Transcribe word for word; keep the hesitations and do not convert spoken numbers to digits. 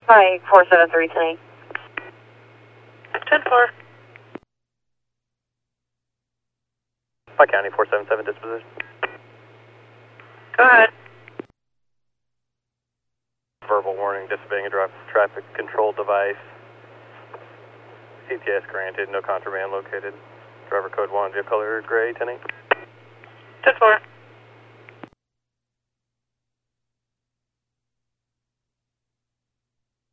Hi, four seven three ten. ten four. Pike County, four seven seven disposition. Go ahead. Verbal warning, disobeying a dra traffic control device. C T S granted, no contraband located. Driver code one, vehicle color gray, ten eight. ten four.